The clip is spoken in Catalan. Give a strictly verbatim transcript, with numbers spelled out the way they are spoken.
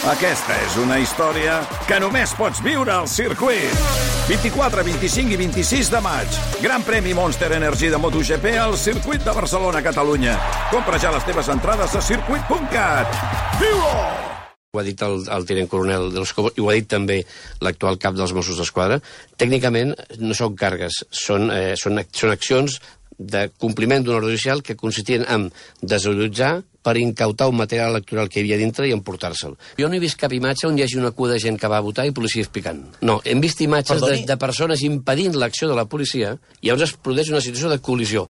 Aquesta és una història que només pots viure al circuit. vint-i-quatre, vint-i-cinc i vint-i-sis de maig. Gran premi Monster Energy de MotoGP al circuit de Barcelona, Catalunya. Compra ja les teves entrades a circuit punt cat. Viu-ho! Ho ha dit el, el tinent coronel de l'Escobo, i ho ha dit també l'actual cap dels Mossos d'Esquadra. Tècnicament no són càrregues, són, eh, són, són accions de compliment d'un ordre judicial que consistien en desallotjar per incautar un material electoral que hi havia dintre i emportar-se'l. Jo no he vist cap imatge on hi hagi una cua de gent que va votar i policies picant. No, hem vist imatges de, de persones impedint l'acció de la policia i llavors es produeix una situació de col·lisió.